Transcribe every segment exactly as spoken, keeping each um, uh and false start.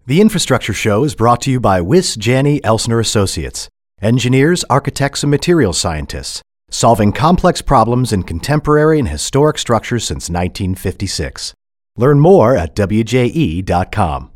The Infrastructure Show is brought to you by Wyss Janney Elsner Associates, engineers, architects, and materials scientists, solving complex problems in contemporary and historic structures since nineteen fifty-six. Learn more at W J E dot com.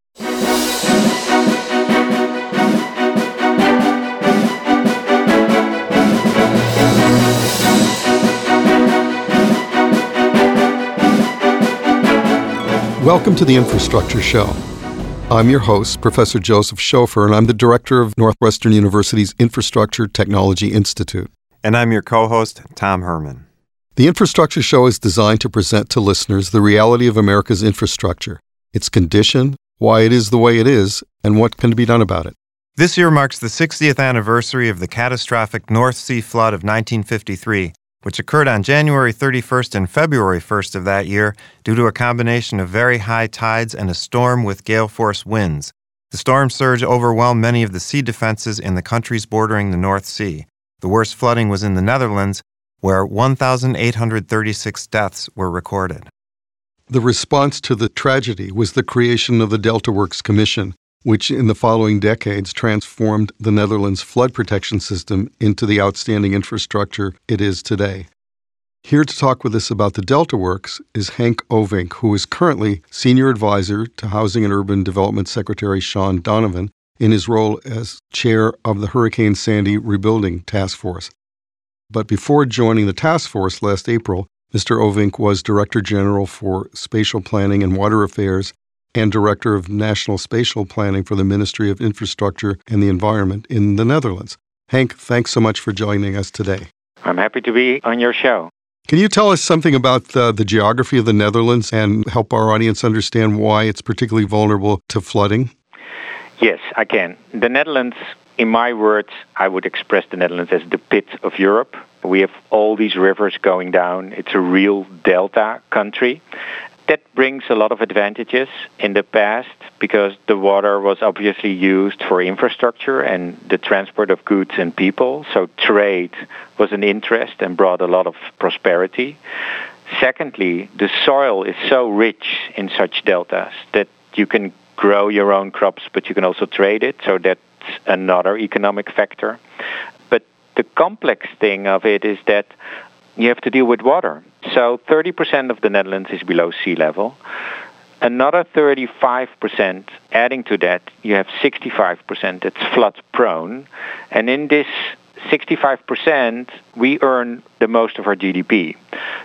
Welcome to the Infrastructure Show. I'm your host, Professor Joseph Schofer, and I'm the director of Northwestern University's Infrastructure Technology Institute. And I'm your co-host, Tom Herman. The Infrastructure Show is designed to present to listeners the reality of America's infrastructure, its condition, why it is the way it is, and what can be done about it. This year marks the sixtieth anniversary of the catastrophic North Sea flood of nineteen fifty-three, which occurred on January thirty-first and February first of that year due to a combination of very high tides and a storm with gale-force winds. The storm surge overwhelmed many of the sea defenses in the countries bordering the North Sea. The worst flooding was in the Netherlands, where one thousand eight hundred thirty-six deaths were recorded. The response to the tragedy was the creation of the Delta Works Commission, which in the following decades transformed the Netherlands' flood protection system into the outstanding infrastructure it is today. Here to talk with us about the Delta Works is Henk Ovink, who is currently Senior Advisor to Housing and Urban Development Secretary Sean Donovan in his role as Chair of the Hurricane Sandy Rebuilding Task Force. But before joining the task force last April, Mister Ovink was Director General for Spatial Planning and Water Affairs and Director of National Spatial Planning for the Ministry of Infrastructure and the Environment in the Netherlands. Henk, thanks so much for joining us today. I'm happy to be on your show. Can you tell us something about the, the geography of the Netherlands and help our audience understand why it's particularly vulnerable to flooding? Yes, I can. The Netherlands, in my words, I would express the Netherlands as the pit of Europe. We have all these rivers going down. It's a real delta country. That brings a lot of advantages in the past because the water was obviously used for infrastructure and the transport of goods and people. So trade was an interest and brought a lot of prosperity. Secondly, the soil is so rich in such deltas that you can grow your own crops, but you can also trade it. So that's another economic factor. But the complex thing of it is that you have to deal with water. So thirty percent of the Netherlands is below sea level. Another thirty-five percent, adding to that, you have sixty-five percent that's flood prone. And in this sixty-five percent, we earn the most of our G D P.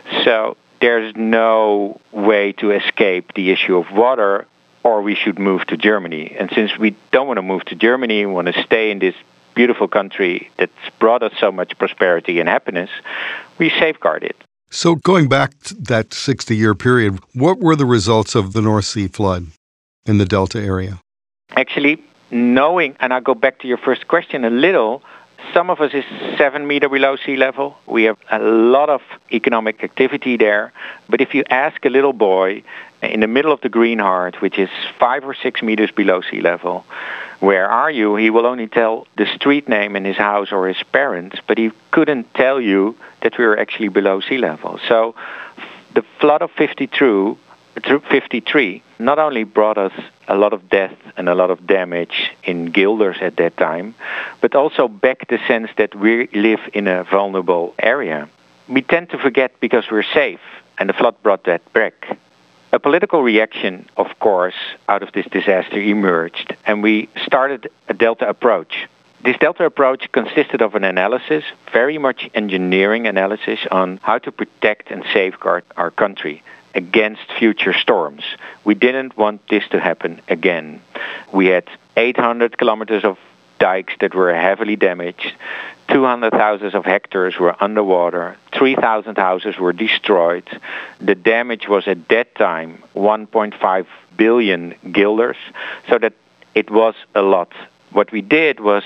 So there's no way to escape the issue of water, or we should move to Germany. And since we don't want to move to Germany, we want to stay in this beautiful country that's brought us so much prosperity and happiness, we safeguard it. So going back to that sixty-year period, what were the results of the North Sea flood in the Delta area? Actually, knowing, and I'll go back to your first question a little, some of us is seven meter below sea level. We have a lot of economic activity there. But if you ask a little boy in the middle of the Green Heart, which is five or six meters below sea level, where are you? He will only tell the street name in his house or his parents, but he couldn't tell you that we were actually below sea level. So the flood of fifty-two, fifty-three not only brought us a lot of death and a lot of damage in guilders at that time, but also back the sense that we live in a vulnerable area. We tend to forget because we're safe, and the flood brought that back. A political reaction, of course, out of this disaster emerged, and we started a Delta approach. This Delta approach consisted of an analysis, very much engineering analysis, on how to protect and safeguard our country against future storms. We didn't want this to happen again. We had eight hundred kilometers of dikes that were heavily damaged, two hundred thousand of hectares were underwater, three thousand houses were destroyed. The damage was at that time one point five billion guilders, so that it was a lot. What we did was,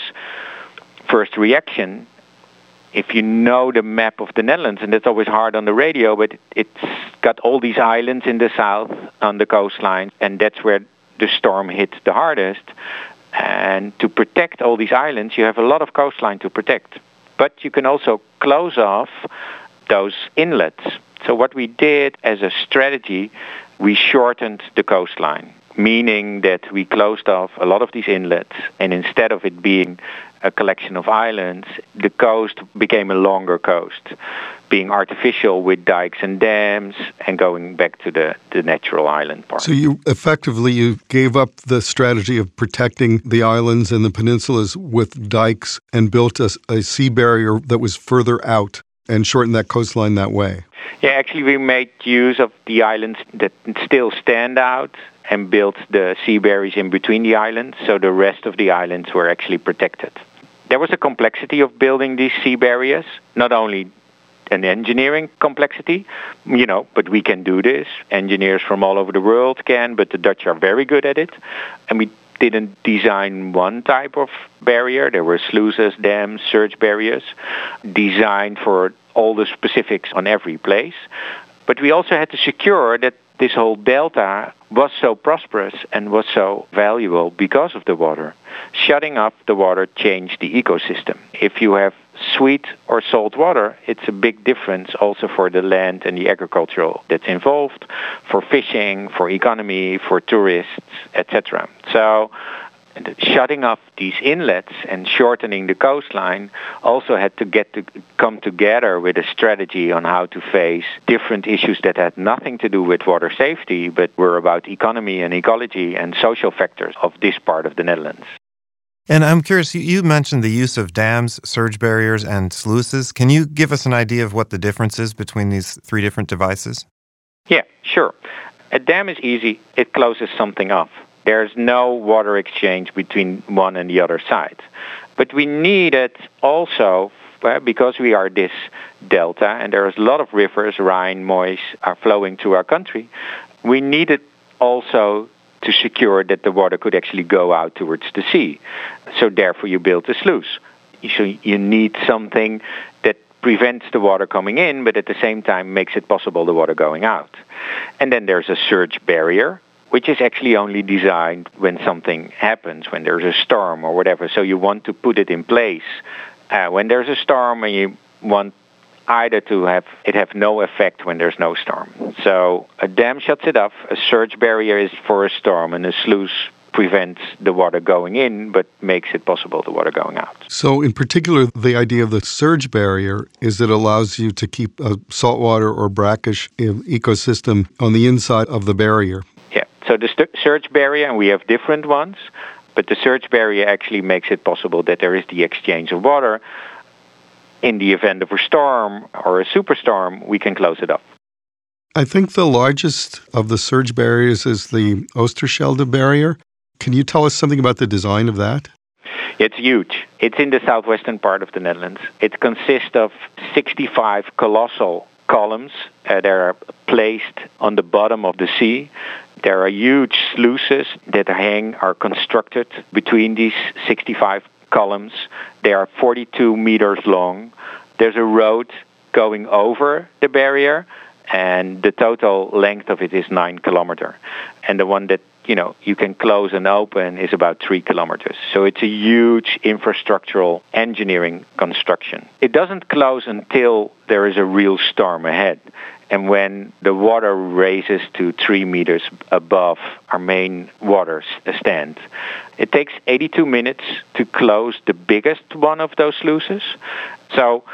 first reaction, if you know the map of the Netherlands, and that's always hard on the radio, but it's got all these islands in the south on the coastline, and that's where the storm hit the hardest. And to protect all these islands, you have a lot of coastline to protect. But you can also close off those inlets. So what we did as a strategy, we shortened the coastline. meaning that we closed off a lot of these inlets, and instead of it being a collection of islands, the coast became a longer coast, being artificial with dikes and dams and going back to the, the natural island part. So you effectively you gave up the strategy of protecting the islands and the peninsulas with dikes and built a, a sea barrier that was further out and shortened that coastline that way. Yeah, actually we made use of the islands that still stand out and built the sea barriers in between the islands, so the rest of the islands were actually protected. There was a complexity of building these sea barriers, not only an engineering complexity, you know, but we can do this. Engineers from all over the world can, but the Dutch are very good at it. And we didn't design one type of barrier. There were sluices, dams, surge barriers, designed for all the specifics on every place. But we also had to secure that this whole delta was so prosperous and was so valuable because of the water. Shutting off the water changed the ecosystem. If you have sweet or salt water, it's a big difference also for the land and the agricultural that's involved, for fishing, for economy, for tourists, et cetera. So shutting off these inlets and shortening the coastline also had to get to come together with a strategy on how to face different issues that had nothing to do with water safety, but were about economy and ecology and social factors of this part of the Netherlands. And I'm curious, you mentioned the use of dams, surge barriers, and sluices. Can you give us an idea of what the difference is between these three different devices? Yeah, sure. A dam is easy. It closes something off. There's no water exchange between one and the other side. But we need it also uh, because we are this delta and there's a lot of rivers, Rhine, Meuse, are flowing through our country. We need it also to secure that the water could actually go out towards the sea. So therefore you build a sluice. So you need something that prevents the water coming in, but at the same time makes it possible the water going out. And then there's a surge barrier, which is actually only designed when something happens, when there's a storm or whatever. So you want to put it in place uh, when there's a storm, and you want either to have it have no effect when there's no storm. So a dam shuts it off, a surge barrier is for a storm, and a sluice prevents the water going in but makes it possible the water going out. So in particular, the idea of the surge barrier is that it allows you to keep a saltwater or brackish ecosystem on the inside of the barrier. Yeah, so the st- surge barrier, and we have different ones, but the surge barrier actually makes it possible that there is the exchange of water. In the event of a storm or a superstorm, we can close it off. I think the largest of the surge barriers is the Oosterschelde barrier. Can you tell us something about the design of that? It's huge. It's in the southwestern part of the Netherlands. It consists of sixty-five colossal columns uh, that are placed on the bottom of the sea. There are huge sluices that hang, are constructed between these sixty-five columns. They are forty-two meters long. There's a road going over the barrier, and the total length of it is nine kilometers. And the one that you know you can close and open is about three kilometers. So it's a huge infrastructural engineering construction. It doesn't close until there is a real storm ahead. And when the water raises to three meters above our main water stand, it takes eighty-two minutes to close the biggest one of those sluices. So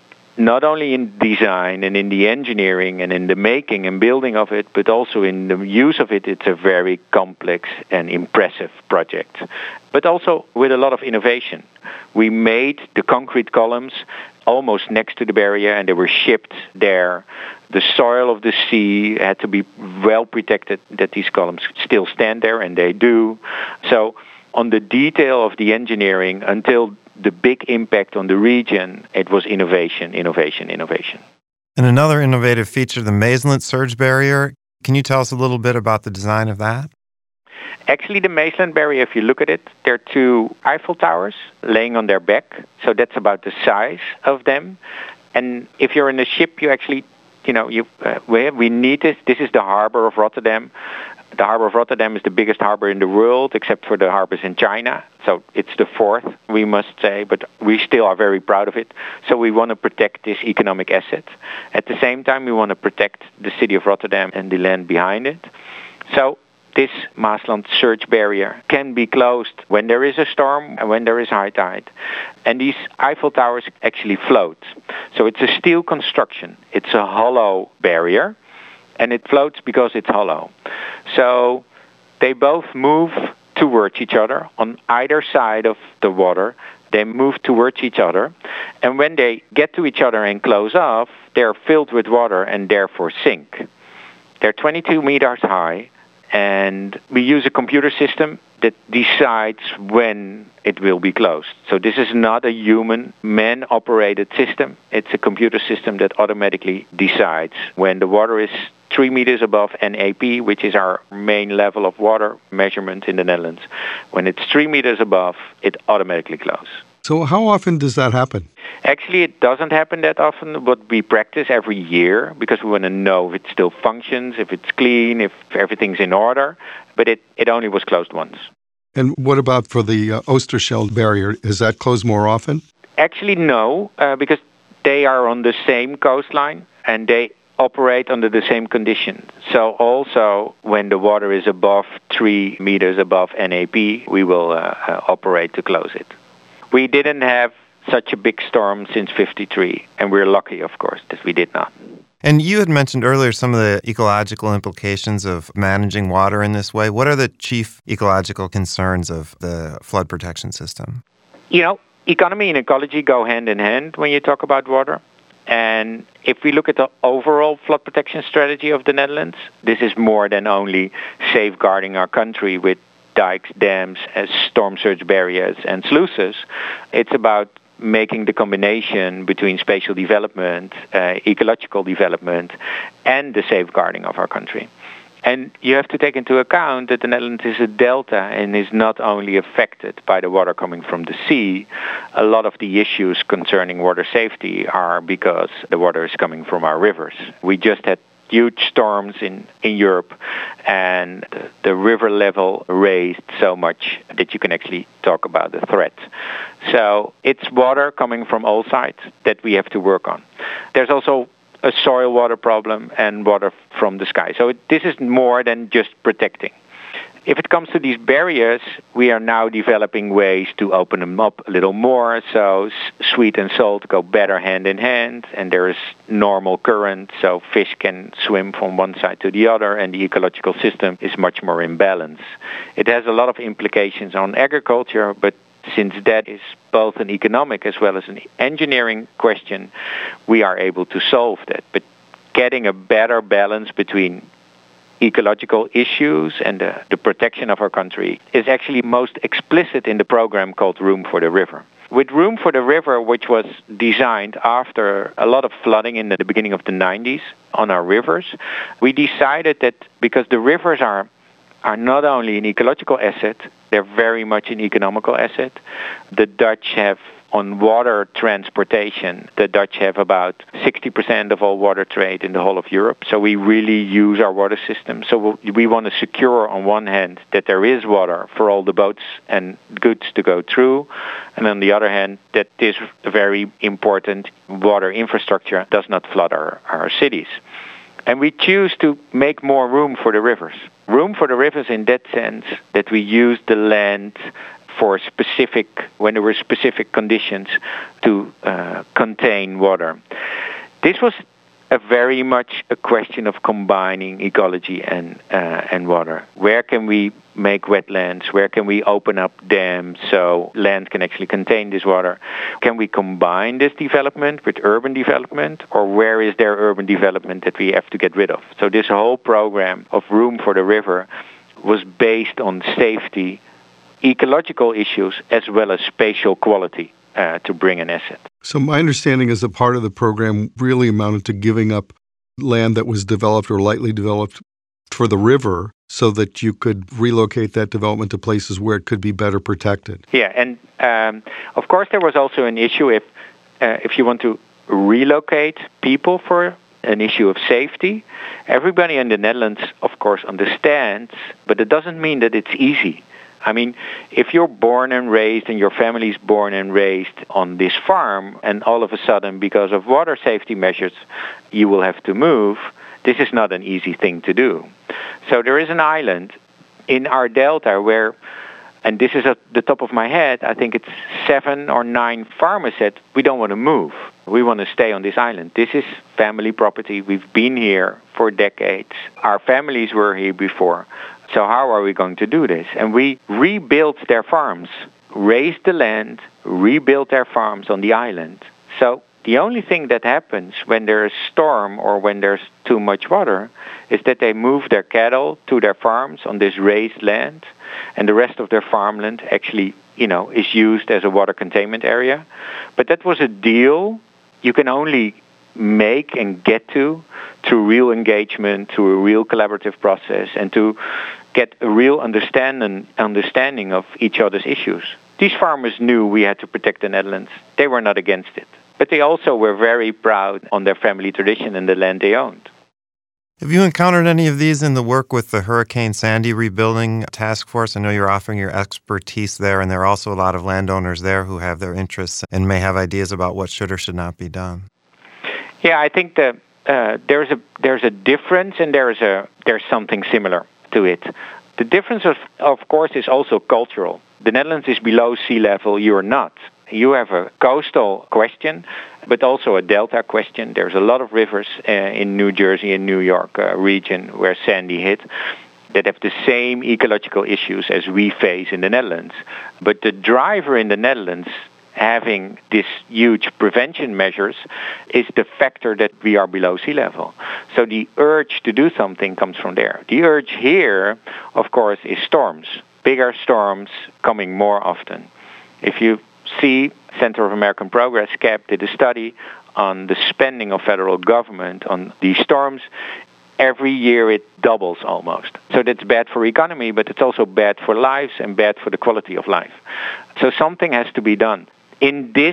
not only in design and in the engineering and in the making and building of it, but also in the use of it, it's a very complex and impressive project. But also with a lot of innovation. We made the concrete columns almost next to the barrier, and they were shipped there. The soil of the sea had to be well protected that these columns still stand there, and they do. So on the detail of the engineering until the big impact on the region, it was innovation, innovation, innovation. And another innovative feature, the Maesland surge barrier. Can you tell us a little bit about the design of that? Actually, the Maesland barrier, if you look at it, there are two Eiffel Towers laying on their back. So that's about the size of them. And if you're in a ship, you actually, you know, you uh, we, we need this. This is the harbor of Rotterdam. The harbor of Rotterdam is the biggest harbor in the world, except for the harbors in China. So it's the fourth, we must say, but we still are very proud of it. So we want to protect this economic asset. At the same time, we want to protect the city of Rotterdam and the land behind it. So this Maasland surge barrier can be closed when there is a storm and when there is high tide. And these Eiffel Towers actually float. So it's a steel construction. It's a hollow barrier, and it floats because it's hollow. So they both move towards each other on either side of the water. They move towards each other. And when they get to each other and close off, they're filled with water and therefore sink. They're twenty-two meters high. And we use a computer system that decides when it will be closed. So this is not a human, man-operated system. It's a computer system that automatically decides when the water is three meters above N A P, which is our main level of water measurement in the Netherlands. When it's three meters above, it automatically closes. So how often does that happen? Actually, it doesn't happen that often, but we practice every year because we want to know if it still functions, if it's clean, if everything's in order. But it, it only was closed once. And what about for the uh, Oosterschelde barrier? Is that closed more often? Actually, no, uh, because they are on the same coastline and they operate under the same conditions. So also when the water is above three meters above N A P, we will uh, uh, operate to close it. We didn't have such a big storm since fifty-three, and we're lucky, of course, that we did not. And you had mentioned earlier some of the ecological implications of managing water in this way. What are the chief ecological concerns of the flood protection system? You know, economy and ecology go hand in hand when you talk about water. And if we look at the overall flood protection strategy of the Netherlands, this is more than only safeguarding our country with dikes, dams, as storm surge barriers and sluices. It's about making the combination between spatial development, uh, ecological development, and the safeguarding of our country. And you have to take into account that the Netherlands is a delta and is not only affected by the water coming from the sea. A lot of the issues concerning water safety are because the water is coming from our rivers. We just had huge storms in, in Europe, and the, the river level raised so much that you can actually talk about the threat. So it's water coming from all sides that we have to work on. There's also a soil water problem and water from the sky. So it, this is more than just protecting. If it comes to these barriers, we are now developing ways to open them up a little more, so sweet and salt go better hand in hand, and there is normal current, so fish can swim from one side to the other, and the ecological system is much more in balance. It has a lot of implications on agriculture, but since that is both an economic as well as an engineering question, we are able to solve that. But getting a better balance between ecological issues and the, the protection of our country is actually most explicit in the program called Room for the River. With Room for the River, which was designed after a lot of flooding in the beginning of the nineties on our rivers, we decided that because the rivers are are not only an ecological asset, they're very much an economical asset. The Dutch have, on water transportation, the Dutch have about sixty percent of all water trade in the whole of Europe. So we really use our water system. So we want to secure, on one hand, that there is water for all the boats and goods to go through. And on the other hand, that this very important water infrastructure does not flood our, our cities. And we choose to make more room for the rivers. Room for the rivers in that sense that we use the land for specific, when there were specific conditions to uh, contain water. This was a very much a question of combining ecology and uh, and water. Where can we make wetlands? Where can we open up dams so land can actually contain this water? Can we combine this development with urban development, or where is there urban development that we have to get rid of? So this whole program of Room for the River was based on safety, ecological issues, as well as spatial quality uh, to bring an asset. So my understanding is that part of the program really amounted to giving up land that was developed or lightly developed for the river so that you could relocate that development to places where it could be better protected. Yeah, and um, of course there was also an issue if uh, if you want to relocate people for an issue of safety. Everybody in the Netherlands, of course, understands, but it doesn't mean that it's easy. I mean, if you're born and raised and your family's born and raised on this farm, and all of a sudden, because of water safety measures, you will have to move, this is not an easy thing to do. So there is an island in our delta where, and this is at the top of my head, I think it's seven or nine farmers said, we don't want to move. We want to stay on this island. This is family property. We've been here for decades. Our families were here before. So how are we going to do this? And we rebuilt their farms, raised the land, rebuilt their farms on the island. So the only thing that happens when there's a storm or when there's too much water is that they move their cattle to their farms on this raised land, and the rest of their farmland actually, you know, is used as a water containment area. But that was a deal you can only make and get to through real engagement, through a real collaborative process, and to get a real understanding understanding of each other's issues. These farmers knew we had to protect the Netherlands. They were not against it. But they also were very proud on their family tradition and the land they owned. Have you encountered any of these in the work with the Hurricane Sandy Rebuilding Task Force? I know you're offering your expertise there, and there are also a lot of landowners there who have their interests and may have ideas about what should or should not be done. Yeah, I think that uh, there's a there's a difference, and there's a there's something similar to it. The difference, of of course, is also cultural. The Netherlands is below sea level. You're not. You have a coastal question, but also a delta question. There's a lot of rivers uh, in New Jersey and New York uh, region where Sandy hit that have the same ecological issues as we face in the Netherlands. But the driver in the Netherlands having these huge prevention measures is the factor that we are below sea level. So the urge to do something comes from there. The urge here, of course, is storms. Bigger storms coming more often. If you see, Center of American Progress, C A P, did a study on the spending of federal government on these storms. Every year it doubles almost. So that's bad for economy, but it's also bad for lives and bad for the quality of life. So something has to be done. In this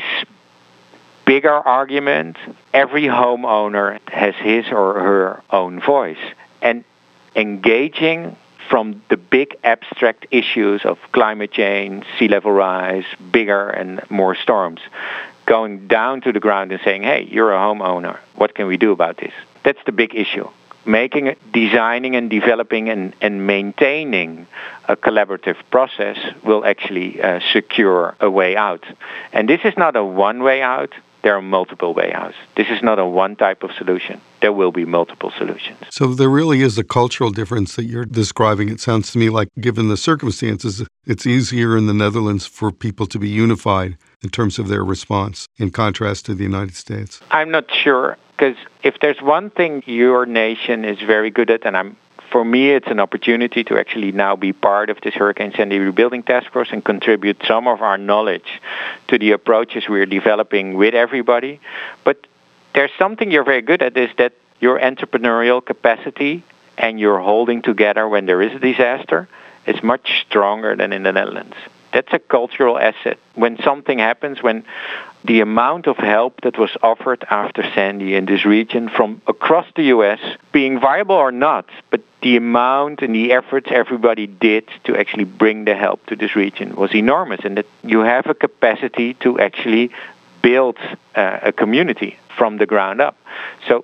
bigger argument, every homeowner has his or her own voice. And engaging from the big abstract issues of climate change, sea level rise, bigger and more storms, going down to the ground and saying, hey, you're a homeowner, what can we do about this? That's the big issue. Making, designing and developing and, and maintaining a collaborative process will actually uh, secure a way out. And this is not a one way out. There are multiple way outs. This is not a one type of solution. There will be multiple solutions. So there really is a cultural difference that you're describing. It sounds to me like, given the circumstances, it's easier in the Netherlands for people to be unified in terms of their response, in contrast to the United States. I'm not sure, because if there's one thing your nation is very good at, and I'm for me, it's an opportunity to actually now be part of this Hurricane Sandy Rebuilding Task Force and contribute some of our knowledge to the approaches we're developing with everybody. But there's something you're very good at, is that your entrepreneurial capacity and your holding together when there is a disaster is much stronger than in the Netherlands. That's a cultural asset. When something happens, when the amount of help that was offered after Sandy in this region from across the U S, being viable or not, but the amount and the efforts everybody did to actually bring the help to this region was enormous, and that you have a capacity to actually build uh, a community from the ground up. So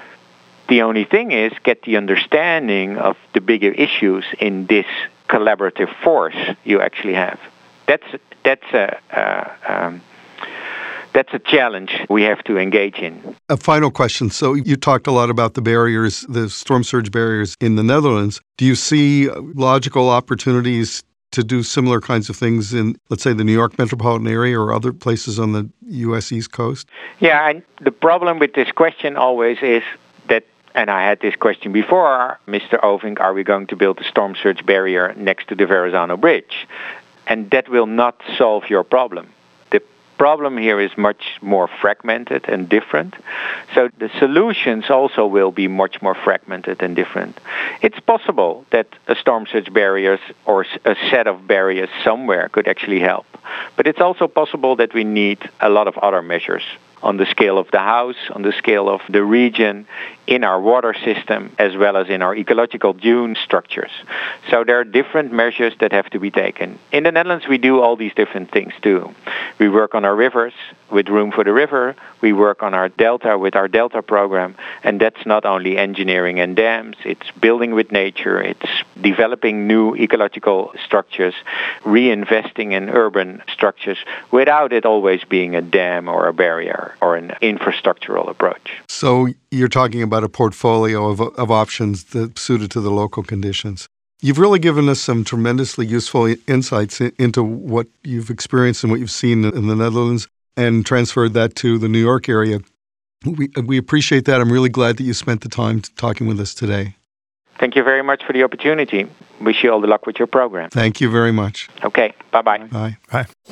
the only thing is get the understanding of the bigger issues in this collaborative force you actually have. That's that's a uh, um, that's a challenge we have to engage in. A final question. So you talked a lot about the barriers, the storm surge barriers in the Netherlands. Do you see logical opportunities to do similar kinds of things in, let's say, the New York metropolitan area or other places on the U S East Coast? Yeah, and the problem with this question always is that, and I had this question before, Mister Ovink, are we going to build a storm surge barrier next to the Verrazano Bridge? And that will not solve your problem. The problem here is much more fragmented and different. So the solutions also will be much more fragmented and different. It's possible that a storm surge barriers or a set of barriers somewhere could actually help. But it's also possible that we need a lot of other measures on the scale of the house, on the scale of the region, in our water system, as well as in our ecological dune structures. So there are different measures that have to be taken. In the Netherlands, we do all these different things too. We work on our rivers with Room for the River. We work on our delta with our delta program. And that's not only engineering and dams, it's building with nature, it's developing new ecological structures, reinvesting in urban structures without it always being a dam or a barrier or an infrastructural approach. So you're talking about a portfolio of, of options that suited to the local conditions. You've really given us some tremendously useful insights into what you've experienced and what you've seen in the Netherlands and transferred that to the New York area. We, we appreciate that. I'm really glad that you spent the time talking with us today. Thank you very much for the opportunity. Wish you all the luck with your program. Thank you very much. Okay, bye-bye. Bye. Bye.